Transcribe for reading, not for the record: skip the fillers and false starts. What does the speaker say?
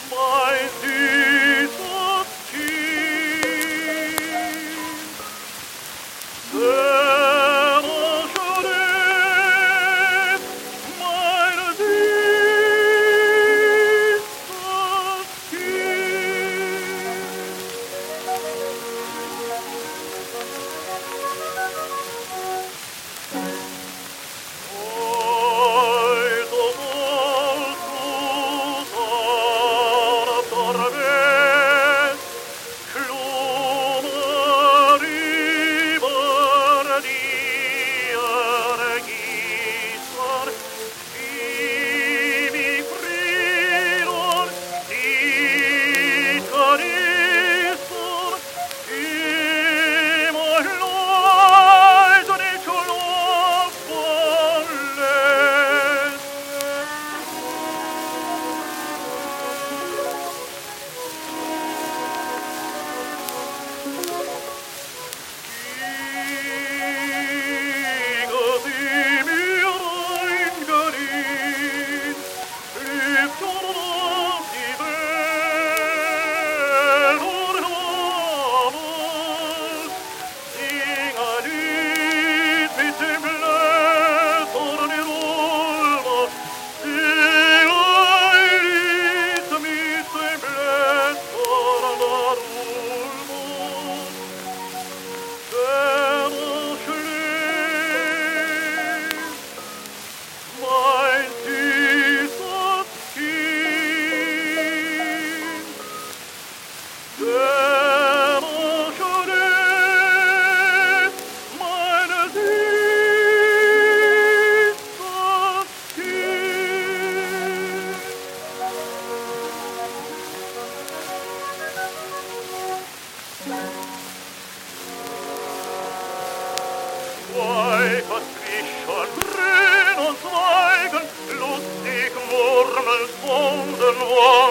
mein süßes Kind. Sehr schön, mein süßes Kind. Heute sollst du sanfter Welt Schlummer über dir ergießen, die mich Frieden, die genießen, immer leise nicht schlafen lässt. Wiege sie mir eingelegt, lebt auf die Welt und alles. Sing ein Lied mit den Blättern in Ulmer, sing ein Lied mit den Blättern in Ulmer. Sehr schön, mein süßes Kind. Sehr schön, mein süßes Kind. Schweifert zwischen grünen Zweigen, lustig murmelnd von den Wolken.